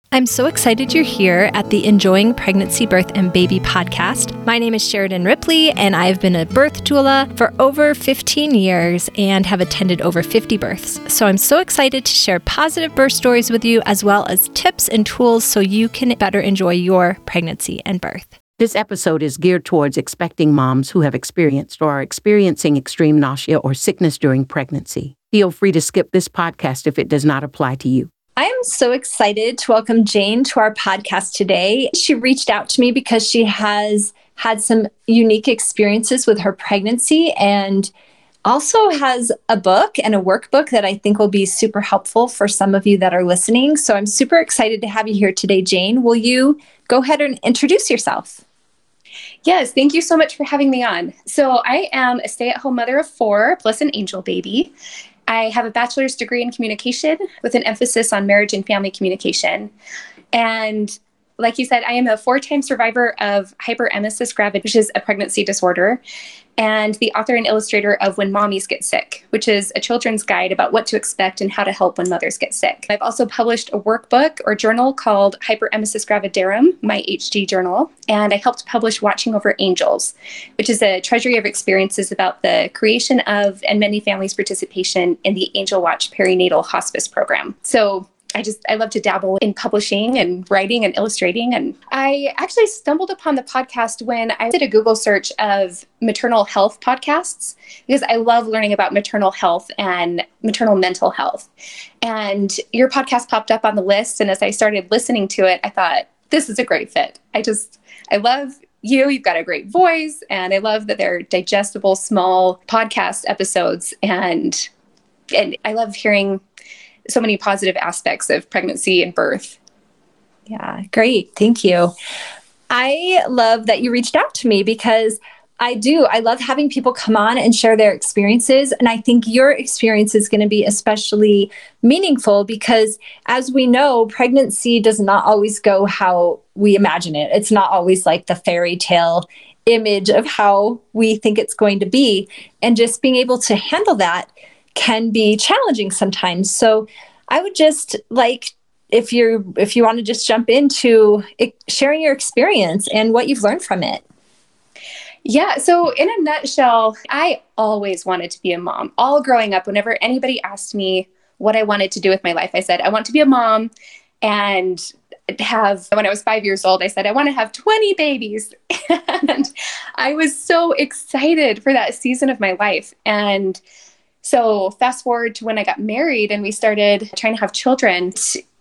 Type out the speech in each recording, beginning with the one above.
I'm so excited you're here at the Enjoying Pregnancy, Birth, and Baby podcast. My name is Sheridan Ripley, and I've been a birth doula for over 15 years and have attended over 50 births. So I'm so excited to share positive birth stories with you, as well as tips and tools so you can better enjoy your pregnancy and birth. This episode is geared towards expecting moms who have experienced or are experiencing extreme nausea or sickness during pregnancy. Feel free to skip this podcast if it does not apply to you. I am so excited to welcome Jane to our podcast today. She reached out to me because she has had some unique experiences with her pregnancy and also has a book and a workbook that I think will be super helpful for some of you that are listening. So I'm super excited to have you here today, Jane. Will you go ahead and introduce yourself? Yes, thank you so much for having me on. So I am a stay-at-home mother of 4 plus an angel baby. I have a bachelor's degree in communication with an emphasis on marriage and family communication. And like you said, I am a 4-time survivor of hyperemesis gravidarum, which is a pregnancy disorder, and the author and illustrator of When Mommies Get Sick, which is a children's guide about what to expect and how to help when mothers get sick. I've also published a workbook or journal called Hyperemesis Gravidarum, my HD journal, and I helped publish Watching Over Angels, which is a treasury of experiences about the creation of and many families' participation in the Angel Watch perinatal hospice program. So I love to dabble in publishing and writing and illustrating. And I actually stumbled upon the podcast when I did a Google search of maternal health podcasts, because I love learning about maternal health and maternal mental health. And your podcast popped up on the list. And as I started listening to it, I thought, this is a great fit. I love you. You've got a great voice. And I love that they're digestible, small podcast episodes. And I love hearing so many positive aspects of pregnancy and birth. Yeah, great. Thank you. I love that you reached out to me because I love having people come on and share their experiences. And I think your experience is going to be especially meaningful because, as we know, pregnancy does not always go how we imagine it. It's not always like the fairy tale image of how we think it's going to be. And just being able to handle that can be challenging sometimes. So I would just like, if you want to just jump into sharing your experience and what you've learned from it. Yeah. So in a nutshell, I always wanted to be a mom. All growing up, whenever anybody asked me what I wanted to do with my life, I said, I want to be a mom. And when I was 5 years old, I said, I want to have 20 babies. And I was so excited for that season of my life. And so fast forward to when I got married and we started trying to have children,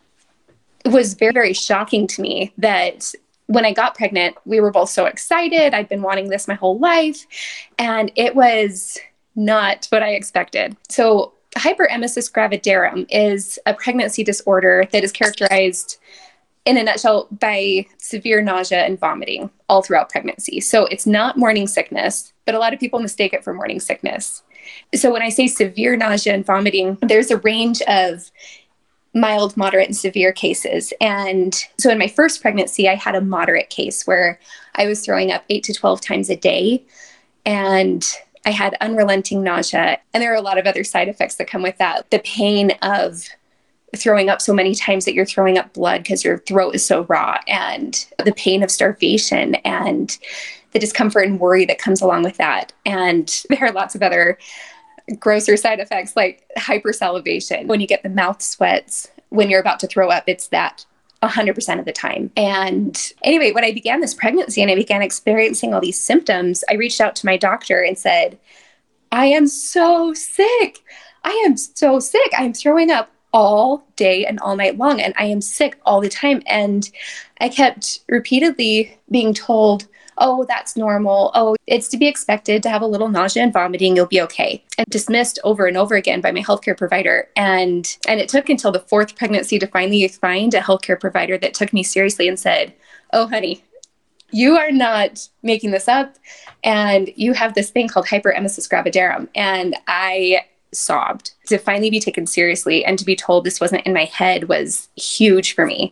it was very, very shocking to me that when I got pregnant, we were both so excited. I'd been wanting this my whole life, and it was not what I expected. So hyperemesis gravidarum is a pregnancy disorder that is characterized in a nutshell by severe nausea and vomiting all throughout pregnancy. So it's not morning sickness, but a lot of people mistake it for morning sickness. So when I say severe nausea and vomiting, there's a range of mild, moderate, and severe cases. And so in my first pregnancy, I had a moderate case where I was throwing up 8 to 12 times a day. And I had unrelenting nausea. And there are a lot of other side effects that come with that. The pain of throwing up so many times that you're throwing up blood because your throat is so raw, and the pain of starvation and the discomfort and worry that comes along with that. And there are lots of other grosser side effects like hypersalivation. When you get the mouth sweats when you're about to throw up, it's that 100% of the time. And anyway, when I began this pregnancy and I began experiencing all these symptoms, I reached out to my doctor and said, I am so sick. I am so sick. I'm throwing up all day and all night long, and I am sick all the time. And I kept repeatedly being told, oh, that's normal. Oh, it's to be expected to have a little nausea and vomiting. You'll be okay. And dismissed over and over again by my healthcare provider. And it took until the 4th pregnancy to finally find a healthcare provider that took me seriously and said, oh, honey, you are not making this up. And you have this thing called hyperemesis gravidarum. And I sobbed. To finally be taken seriously and to be told this wasn't in my head was huge for me.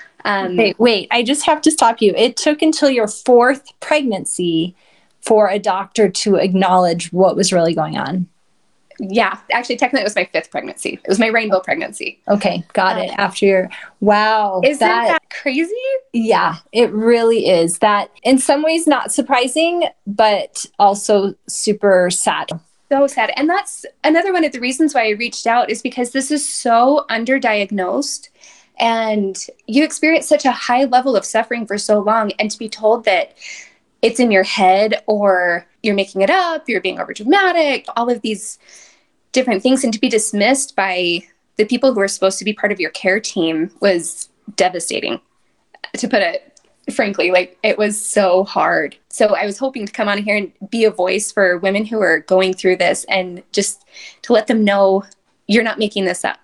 Wait, I just have to stop you. It took until your 4th pregnancy for a doctor to acknowledge what was really going on. Yeah, actually, technically, it was my 5th pregnancy. It was my rainbow pregnancy. Okay, got it. After your, wow. Isn't that crazy? Yeah, it really is. That in some ways not surprising, but also super sad. So sad. And that's another one of the reasons why I reached out, is because this is so underdiagnosed, and you experience such a high level of suffering for so long, and to be told that it's in your head, or you're making it up, you're being overdramatic, all of these different things, and to be dismissed by the people who are supposed to be part of your care team was devastating, to put it frankly. Like, it was so hard. So I was hoping to come on here and be a voice for women who are going through this, and just to let them know you're not making this up.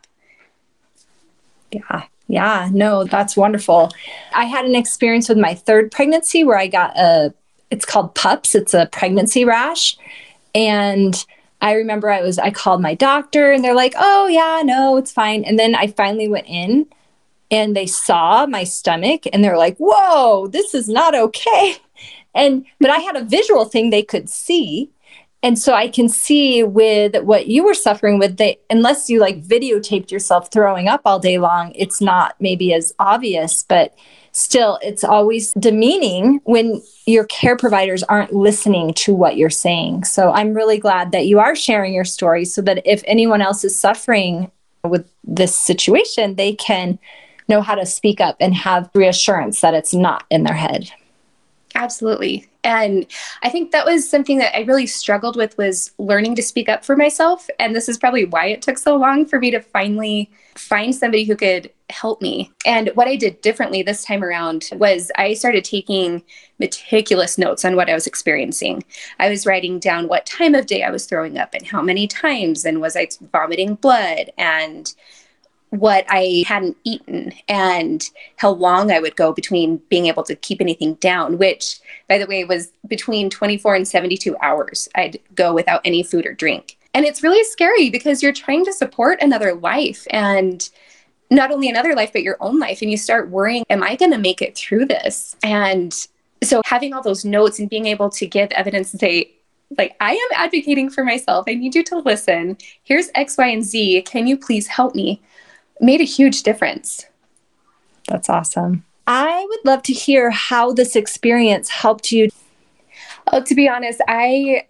Yeah, no, that's wonderful. I had an experience with my 3rd pregnancy where I got it's called PUPS. It's a pregnancy rash. And I remember I called my doctor, and they're like, oh yeah, no, it's fine. And then I finally went in, and they saw my stomach, and they're like, whoa, this is not okay. But I had a visual thing they could see. And so I can see with what you were suffering with, unless you like videotaped yourself throwing up all day long, it's not maybe as obvious, but still, it's always demeaning when your care providers aren't listening to what you're saying. So I'm really glad that you are sharing your story, so that if anyone else is suffering with this situation, they can know how to speak up and have reassurance that it's not in their head. Absolutely. And I think that was something that I really struggled with, was learning to speak up for myself. And this is probably why it took so long for me to finally find somebody who could help me. And what I did differently this time around was I started taking meticulous notes on what I was experiencing. I was writing down what time of day I was throwing up and how many times, and was I vomiting blood, and what I hadn't eaten, and how long I would go between being able to keep anything down, which, by the way, was between 24 and 72 hours. I'd go without any food or drink. And it's really scary, because you're trying to support another life, and not only another life, but your own life. And you start worrying, am I going to make it through this? And so having all those notes and being able to give evidence and say, like, I am advocating for myself. I need you to listen. Here's X, Y, and Z. Can you please help me? Made a huge difference. That's awesome. I would love to hear how this experience helped you. Oh, to be honest, I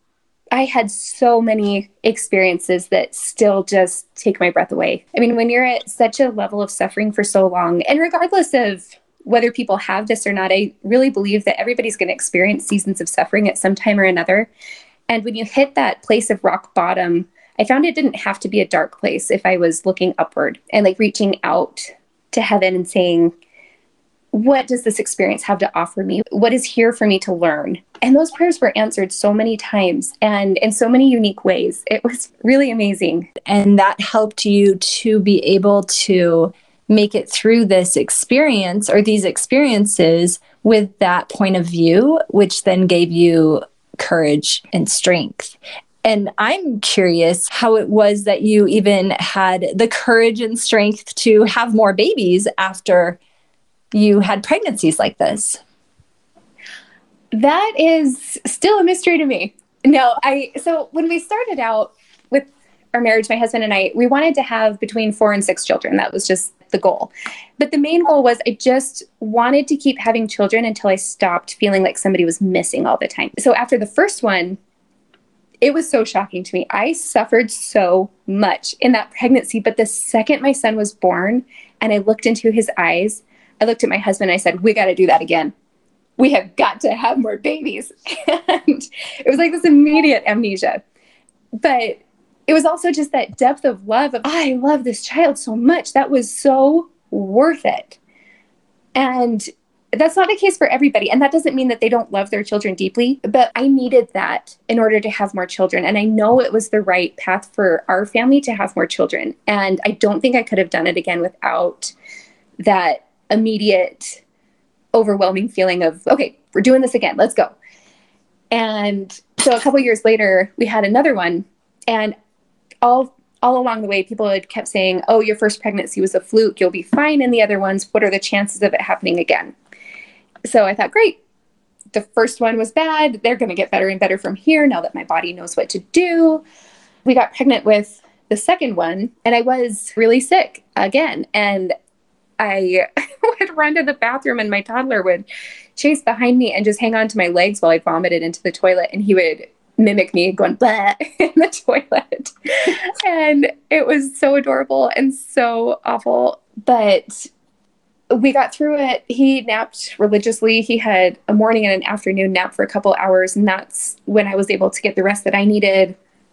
had so many experiences that still just take my breath away. I mean, when you're at such a level of suffering for so long, and regardless of whether people have this or not, I really believe that everybody's going to experience seasons of suffering at some time or another. And when you hit that place of rock bottom, I found it didn't have to be a dark place if I was looking upward and like reaching out to heaven and saying, what does this experience have to offer me? What is here for me to learn? And those prayers were answered so many times and in so many unique ways. It was really amazing. And that helped you to be able to make it through this experience, or these experiences, with that point of view, which then gave you courage and strength. And I'm curious how it was that you even had the courage and strength to have more babies after you had pregnancies like this. That is still a mystery to me. So when we started out with our marriage, my husband and I, we wanted to have between 4 and 6 children. That was just the goal. But the main goal was I just wanted to keep having children until I stopped feeling like somebody was missing all the time. So after the first one, it was so shocking to me. I suffered so much in that pregnancy. But the second my son was born and I looked into his eyes, I looked at my husband and I said, we got to do that again. We have got to have more babies. And it was like this immediate amnesia. But it was also just that depth of love of, I love this child so much. That was so worth it. And that's not the case for everybody. And that doesn't mean that they don't love their children deeply, but I needed that in order to have more children. And I know it was the right path for our family to have more children. And I don't think I could have done it again without that immediate, overwhelming feeling of, okay, we're doing this again. Let's go. And so a couple years later, we had another one. And all along the way, people had kept saying, oh, your first pregnancy was a fluke. You'll be fine in the other ones. What are the chances of it happening again? So I thought, great. The first one was bad. They're going to get better and better from here now that my body knows what to do. we got pregnant with the second one, and I was really sick again. And I would run to the bathroom and my toddler would chase behind me and just hang on to my legs while I vomited into the toilet. And he would mimic me going blah in the toilet. And it was so adorable and so awful. But we got through it. He napped religiously. He had a morning and an afternoon nap for a couple hours. And that's when I was able to get the rest that I needed.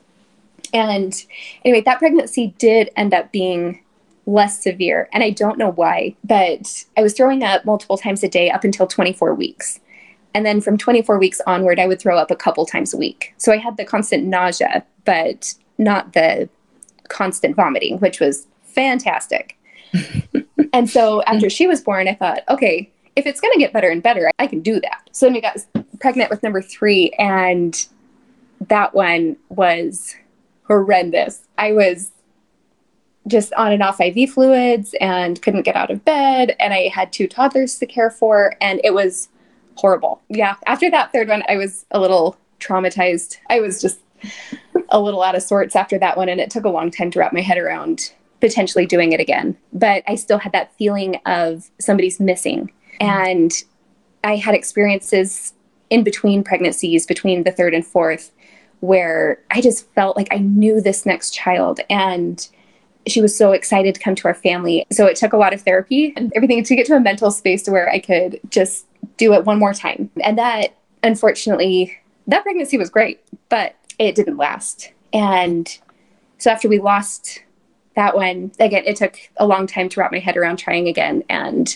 And anyway, that pregnancy did end up being less severe. And I don't know why, but I was throwing up multiple times a day up until 24 weeks. And then from 24 weeks onward, I would throw up a couple times a week. So I had the constant nausea, but not the constant vomiting, which was fantastic. And so after she was born, I thought, okay, if it's going to get better and better, I can do that. So then we got pregnant with number 3, and that one was horrendous. I was just on and off IV fluids and couldn't get out of bed. And I had 2 toddlers to care for, and it was horrible. Yeah. After that third one, I was a little traumatized. I was just a little out of sorts after that one. And it took a long time to wrap my head around potentially doing it again. But I still had that feeling of somebody's missing. And I had experiences in between pregnancies, between the 3rd and 4th, where I just felt like I knew this next child. And she was so excited to come to our family. So it took a lot of therapy and everything to get to a mental space to where I could just do it one more time. And that, unfortunately, that pregnancy was great, but it didn't last. And so after we lost that one, again, it took a long time to wrap my head around trying again. And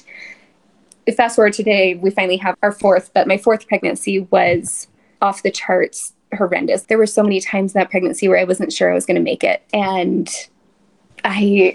fast forward today, we finally have our 4th, but my 4th pregnancy was off the charts horrendous. There were so many times in that pregnancy where I wasn't sure I was going to make it. And I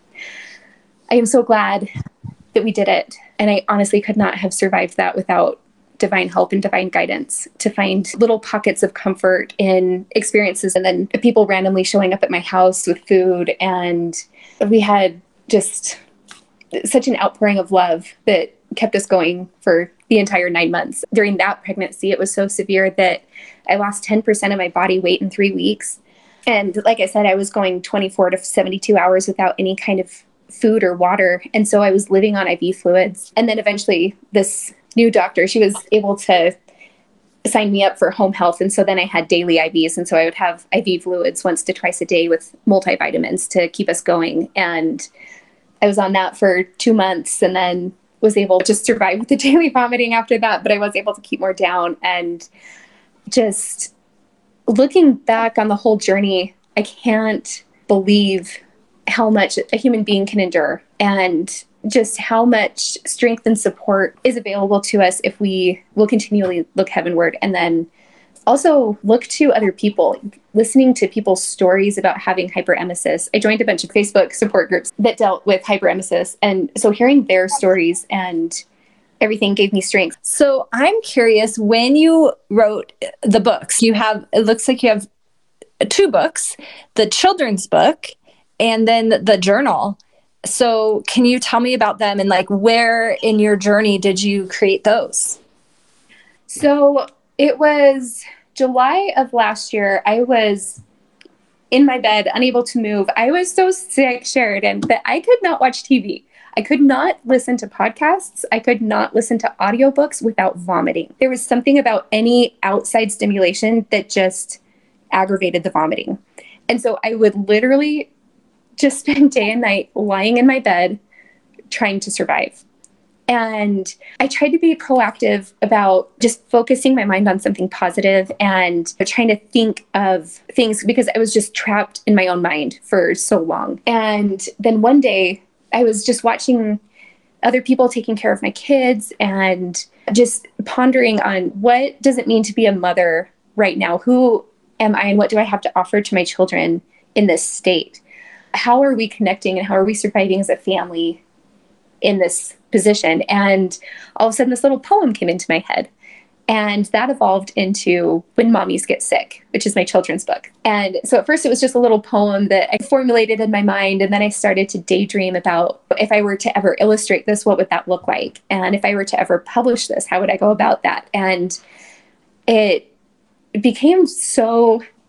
am so glad that we did it. And I honestly could not have survived that without divine help and divine guidance, to find little pockets of comfort in experiences. And then people randomly showing up at my house with food. And we had just such an outpouring of love that kept us going for the entire 9 months. During that pregnancy, it was so severe that I lost 10% of my body weight in 3 weeks. And like I said, I was going 24 to 72 hours without any kind of food or water. And so I was living on IV fluids. And then eventually this new doctor, she was able to sign me up for home health. And so then I had daily IVs. And so I would have IV fluids once to twice a day with multivitamins to keep us going. And I was on that for 2 months and then was able to just survive with the daily vomiting after that. But I was able to keep more down. And just looking back on the whole journey, I can't believe how much a human being can endure and just how much strength and support is available to us if we will continually look heavenward, and then also look to other people, listening to people's stories about having hyperemesis. I joined a bunch of Facebook support groups that dealt with hyperemesis. And so hearing their stories and everything gave me strength. So I'm curious, when you wrote the books, it looks like you have 2 books, the children's book and then the journal. So can you tell me about them and like where in your journey did you create those? So it was July of last year. I was in my bed, unable to move. I was so sick, Sheridan, that I could not watch TV. I could not listen to podcasts. I could not listen to audiobooks without vomiting. There was something about any outside stimulation that just aggravated the vomiting. And so I would literally just spend day and night lying in my bed trying to survive. And I tried to be proactive about just focusing my mind on something positive and trying to think of things because I was just trapped in my own mind for so long. And then one day I was just watching other people taking care of my kids and just pondering on what does it mean to be a mother right now? Who am I and what do I have to offer to my children in this state? How are we connecting and how are we surviving as a family in this position? And all of a sudden this little poem came into my head, and that evolved into When Mommies Get Sick, which is my children's book. And so at first it was just a little poem that I formulated in my mind. And then I started to daydream about, if I were to ever illustrate this, what would that look like? And if I were to ever publish this, how would I go about that? And it became so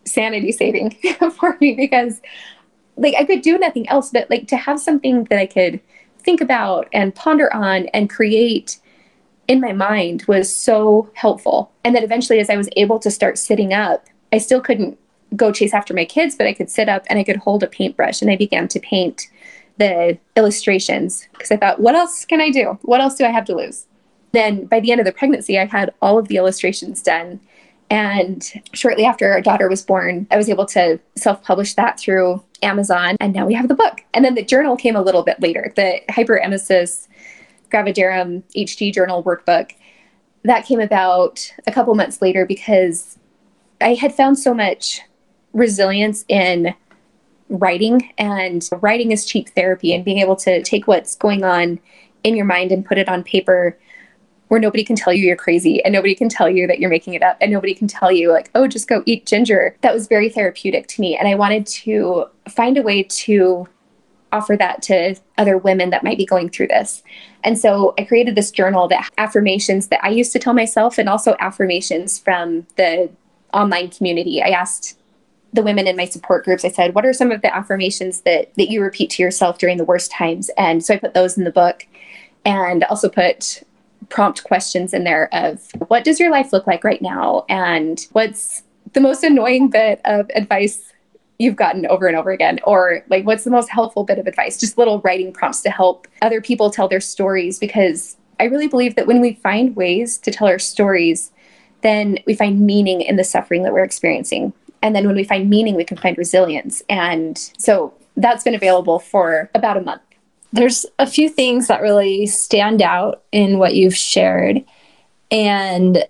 sanity saving for me because like I could do nothing else, but like to have something that I could think about and ponder on and create in my mind was so helpful. And that eventually, as I was able to start sitting up, I still couldn't go chase after my kids, but I could sit up and I could hold a paintbrush and I began to paint the illustrations because I thought, what else can I do? What else do I have to lose? Then by the end of the pregnancy, I had all of the illustrations done. And shortly after our daughter was born, I was able to self-publish that through Amazon. And now we have the book. And then the journal came a little bit later, the Hyperemesis Gravidarum HD journal workbook. That came about a couple months later because I had found so much resilience in writing, and writing is cheap therapy, and being able to take what's going on in your mind and put it on paper where nobody can tell you you're crazy and nobody can tell you that you're making it up and nobody can tell you like, oh, just go eat ginger. That was very therapeutic to me. And I wanted to find a way to offer that to other women that might be going through this. And so I created this journal that affirmations that I used to tell myself and also affirmations from the online community. I asked the women in my support groups, I said, what are some of the affirmations that you repeat to yourself during the worst times? And so I put those in the book and also put prompt questions in there of what does your life look like right now? And what's the most annoying bit of advice you've gotten over and over again? Or like, what's the most helpful bit of advice? Just little writing prompts to help other people tell their stories. Because I really believe that when we find ways to tell our stories, then we find meaning in the suffering that we're experiencing. And then when we find meaning, we can find resilience. And so that's been available for about a month. There's a few things that really stand out in what you've shared. And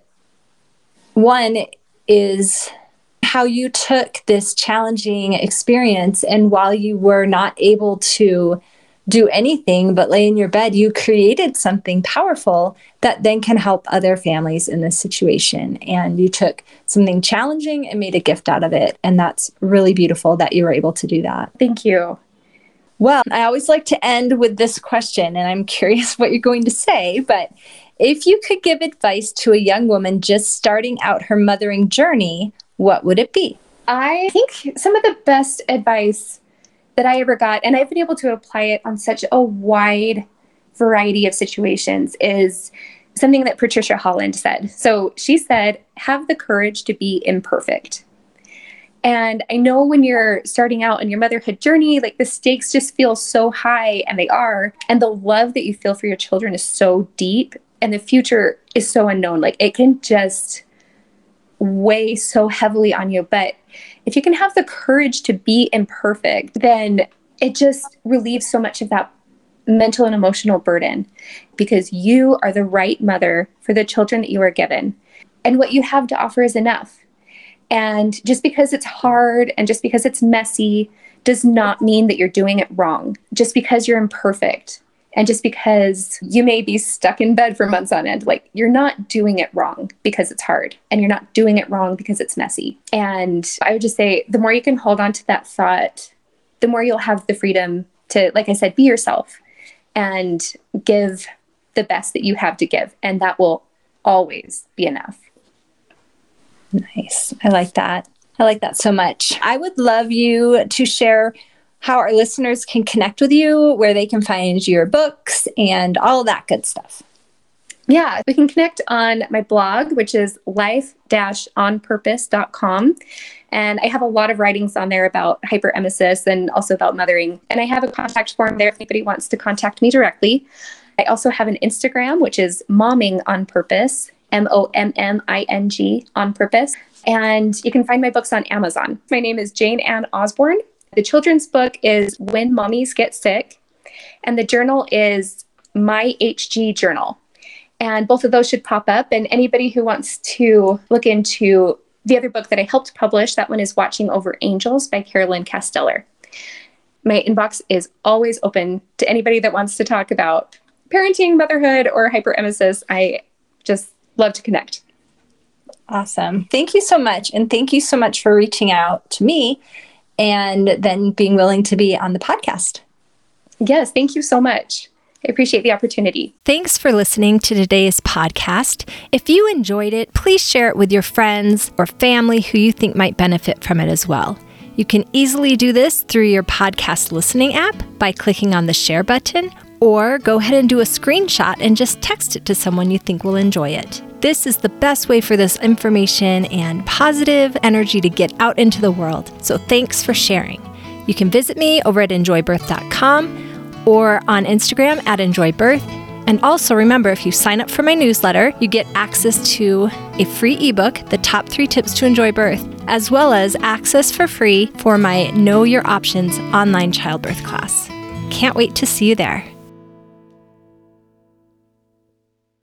one is how you took this challenging experience, and while you were not able to do anything but lay in your bed, you created something powerful that then can help other families in this situation. And you took something challenging and made a gift out of it. And that's really beautiful that you were able to do that. Thank you. Well, I always like to end with this question, and I'm curious what you're going to say, but if you could give advice to a young woman just starting out her mothering journey, what would it be? I think some of the best advice that I ever got, and I've been able to apply it on such a wide variety of situations, is something that Patricia Holland said. So she said, have the courage to be imperfect. And I know when you're starting out in your motherhood journey, like the stakes just feel so high, and they are. And the love that you feel for your children is so deep, and the future is so unknown. Like it can just weigh so heavily on you. But if you can have the courage to be imperfect, then it just relieves so much of that mental and emotional burden, because you are the right mother for the children that you are given. And what you have to offer is enough. And just because it's hard and just because it's messy does not mean that you're doing it wrong. Just because you're imperfect and just because you may be stuck in bed for months on end, like you're not doing it wrong because it's hard, and you're not doing it wrong because it's messy. And I would just say the more you can hold on to that thought, the more you'll have the freedom to, like I said, be yourself and give the best that you have to give. And that will always be enough. Nice. I like that. I like that so much. I would love you to share how our listeners can connect with you, where they can find your books and all of that good stuff. Yeah, we can connect on my blog, which is life-onpurpose.com. And I have a lot of writings on there about hyperemesis and also about mothering. And I have a contact form there if anybody wants to contact me directly. I also have an Instagram, which is momming on purpose, MOMMING on purpose. And you can find my books on Amazon. My name is Jane Ann Osborne. The children's book is When Mommies Get Sick. And the journal is My HG Journal. And both of those should pop up. And anybody who wants to look into the other book that I helped publish, that one is Watching Over Angels by Carolyn Casteller. My inbox is always open to anybody that wants to talk about parenting, motherhood, or hyperemesis. I just love to connect. Awesome. Thank you so much. And thank you so much for reaching out to me and then being willing to be on the podcast. Yes, thank you so much. I appreciate the opportunity. Thanks for listening to today's podcast. If you enjoyed it, please share it with your friends or family who you think might benefit from it as well. You can easily do this through your podcast listening app by clicking on the share button, or go ahead and do a screenshot and just text it to someone you think will enjoy it. This is the best way for this information and positive energy to get out into the world. So thanks for sharing. You can visit me over at enjoybirth.com or on Instagram at enjoybirth. And also remember, if you sign up for my newsletter, you get access to a free ebook, The Top 3 Tips to Enjoy Birth, as well as access for free for my Know Your Options online childbirth class. Can't wait to see you there.